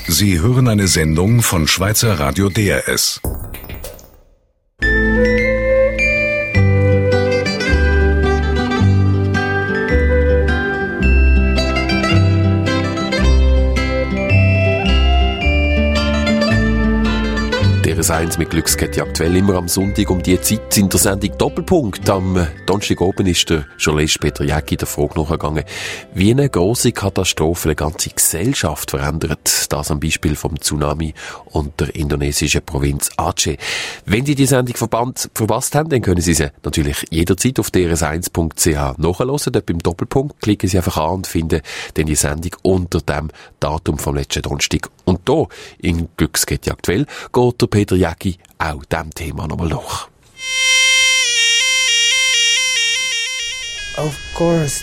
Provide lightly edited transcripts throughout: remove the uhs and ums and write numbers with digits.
Sie hören eine Sendung von Schweizer Radio DRS. DRS1 mit Glückskette aktuell immer am Sonntag um die Zeit in der Sendung Doppelpunkt. Am Donnerstagabend ist der Journalist Peter Jäcki der Frage nachgegangen, wie eine grosse Katastrophe eine ganze Gesellschaft verändert. Das am Beispiel vom Tsunami und der indonesischen Provinz Aceh. Wenn Sie die Sendung verpasst haben, dann können Sie sie natürlich jederzeit auf drs1.ch nachhören. Dort beim Doppelpunkt klicken Sie einfach an und finden dann die Sendung unter dem Datum vom letzten Donnerstag. Und hier in Glückskette aktuell geht der Peter Jäcki auch diesem Thema nochmal nach. Of course,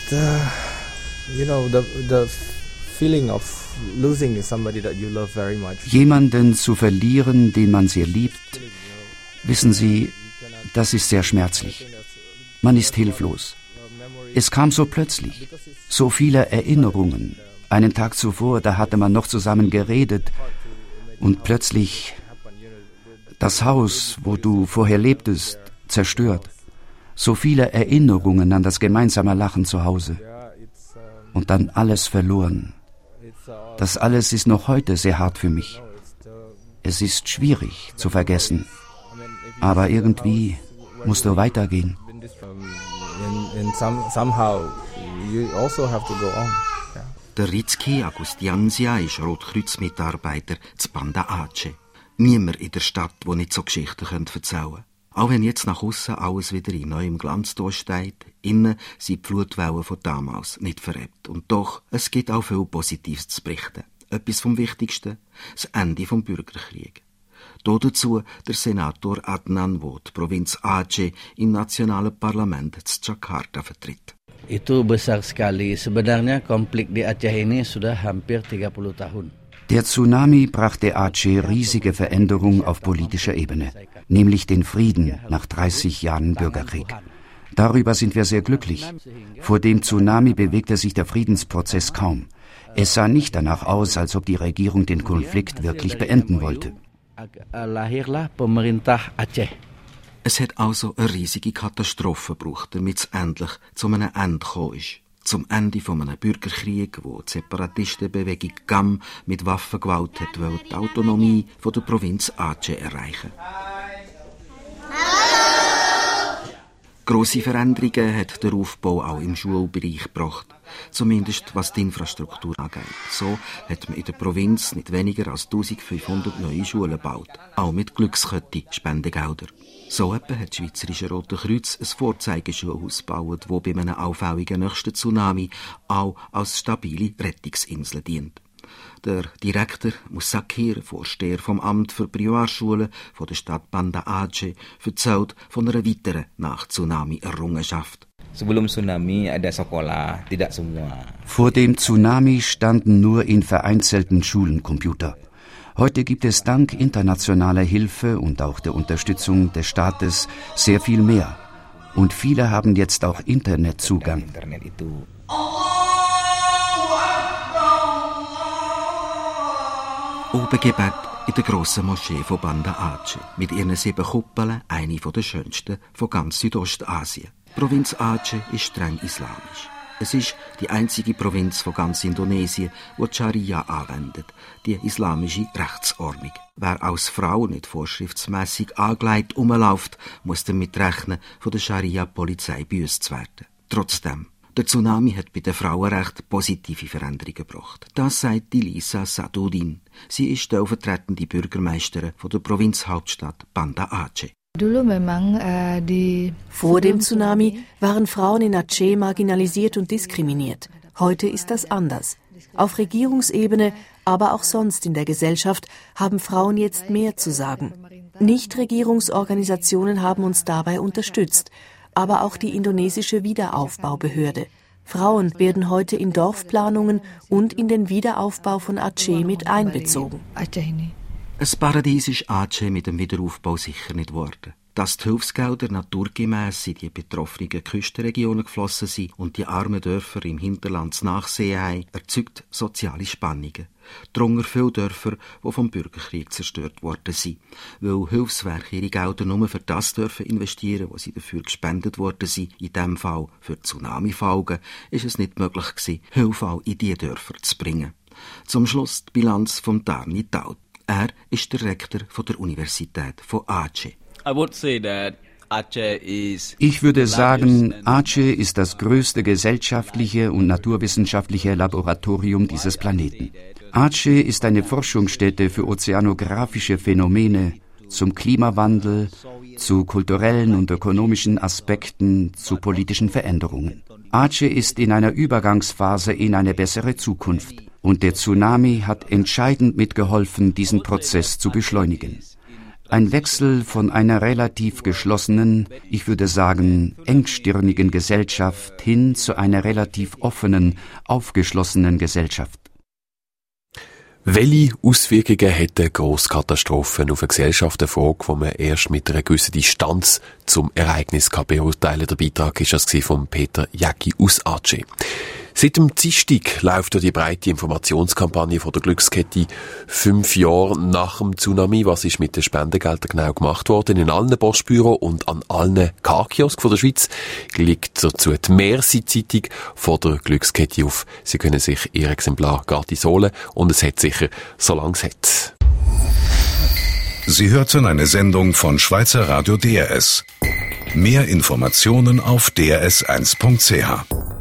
the feeling of losing somebody that you love very much. Jemanden zu verlieren, den man sehr liebt, wissen Sie, das ist sehr schmerzlich. Man ist hilflos. Es kam so plötzlich, so viele Erinnerungen. Einen Tag zuvor, da hatte man noch zusammen geredet und plötzlich das Haus, wo du vorher lebtest, zerstört. So viele Erinnerungen an das gemeinsame Lachen zu Hause. Und dann alles verloren. Das alles ist noch heute sehr hart für mich. Es ist schwierig zu vergessen. Aber irgendwie musst du weitergehen. Der Rizki Agustiansia ist Rotkreuz-Mitarbeiter zu Banda Aceh. Niemand in der Stadt, der nicht so Geschichten erzählen könnte. Auch wenn jetzt nach aussen alles wieder in neuem Glanz steht, innen sind die Flutwellen von damals nicht vererbt. Und doch, es gibt auch viel Positives zu berichten. Etwas vom Wichtigsten, das Ende des Bürgerkriegs. Dazu der Senator Adnan, der die Provinz Aceh im nationalen Parlament zu Jakarta vertritt. Itu besar sekali. Sebenarnya Konflik di Aceh ini sudah hampir 30 Tahun. Der Tsunami brachte Aceh riesige Veränderungen auf politischer Ebene, nämlich den Frieden nach 30 Jahren Bürgerkrieg. Darüber sind wir sehr glücklich. Vor dem Tsunami bewegte sich der Friedensprozess kaum. Es sah nicht danach aus, als ob die Regierung den Konflikt wirklich beenden wollte. Es hat also eine riesige Katastrophe gebraucht, damit es endlich zu einem Ende gekommen ist. Zum Ende von einem Bürgerkrieg, wo die Separatistenbewegung GAM mit Waffengewalt hat die Autonomie von der Provinz Aceh erreichen. Grosse Veränderungen hat der Aufbau auch im Schulbereich gebracht. Zumindest was die Infrastruktur angeht. So hat man in der Provinz nicht weniger als 1500 neue Schulen gebaut. Auch mit Glückskette-Spendengelder. So etwa hat das Schweizerische Rote Kreuz ein Vorzeigeschulhaus gebaut, das bei einem auffälligen nächsten Tsunami auch als stabile Rettungsinsel dient. Der Direktor Musakir, Vorsteher vom Amt für Privatschulen von der Stadt Banda Aceh, erzählt von einer weiteren Nach-Tsunami-Errungenschaft. Vor dem Tsunami standen nur in vereinzelten Schulen Computer. Heute gibt es dank internationaler Hilfe und auch der Unterstützung des Staates sehr viel mehr. Und viele haben jetzt auch Internetzugang. Oben Gebet in der grossen Moschee von Banda Aceh. Mit ihren 7 Kuppeln, eine der schönsten von ganz Südostasien. Die Provinz Aceh ist streng islamisch. Es ist die einzige Provinz von ganz Indonesien, die die Scharia anwendet, die islamische Rechtsordnung. Wer als Frau nicht vorschriftsmässig angelegt rumläuft, muss damit rechnen, von der Scharia-Polizei gebüßt zu werden. Trotzdem, der Tsunami hat bei den Frauenrechten positive Veränderungen gebracht. Das sagt Lisa Sadudin. Sie ist stellvertretende Bürgermeisterin von der Provinzhauptstadt Banda Aceh. Vor dem Tsunami waren Frauen in Aceh marginalisiert und diskriminiert. Heute ist das anders. Auf Regierungsebene, aber auch sonst in der Gesellschaft haben Frauen jetzt mehr zu sagen. Nichtregierungsorganisationen haben uns dabei unterstützt, aber auch die indonesische Wiederaufbaubehörde. Frauen werden heute in Dorfplanungen und in den Wiederaufbau von Aceh mit einbezogen. Ein Paradies ist Aceh mit dem Wiederaufbau sicher nicht geworden. Dass die Hilfsgelder naturgemäss in die betroffenen Küstenregionen geflossen sind und die armen Dörfer im Hinterland zu nachsehen haben, erzeugt soziale Spannungen. Darunter viele Dörfer, die vom Bürgerkrieg zerstört worden sind. Weil Hilfswerke ihre Gelder nur für das dürfen investieren, wo sie dafür gespendet worden sind, in diesem Fall für Tsunami-Folgen, ist es nicht möglich gewesen, Hilfe auch in diese Dörfer zu bringen. Zum Schluss die Bilanz von Darni Taut. Er ist der Rektor von der Universität von Aceh. Ich würde sagen, Aceh ist das größte gesellschaftliche und naturwissenschaftliche Laboratorium dieses Planeten. Aceh ist eine Forschungsstätte für ozeanografische Phänomene, zum Klimawandel, zu kulturellen und ökonomischen Aspekten, zu politischen Veränderungen. Aceh ist in einer Übergangsphase in eine bessere Zukunft und der Tsunami hat entscheidend mitgeholfen, diesen Prozess zu beschleunigen. Ein Wechsel von einer relativ geschlossenen, ich würde sagen, engstirnigen Gesellschaft hin zu einer relativ offenen, aufgeschlossenen Gesellschaft. Welche Auswirkungen hätten Grosskatastrophen auf eine Gesellschaft? Eine Frage, die man erst mit einer gewissen Distanz zum Ereignis beurteilen kann. Der Beitrag war das von Peter Jäcki aus Aceh. Seit dem Dienstag läuft die breite Informationskampagne von der Glückskette 5 Jahre nach dem Tsunami. Was ist mit den Spendengeldern genau gemacht worden? In allen Postbüros und an allen K-Kiosken von der Schweiz liegt dazu die Merci-Zeitung von der Glückskette auf. Sie können sich ihr Exemplar gratis holen und es hat sicher so lange es hat. Sie hörten eine Sendung von Schweizer Radio DRS. Mehr Informationen auf drs1.ch.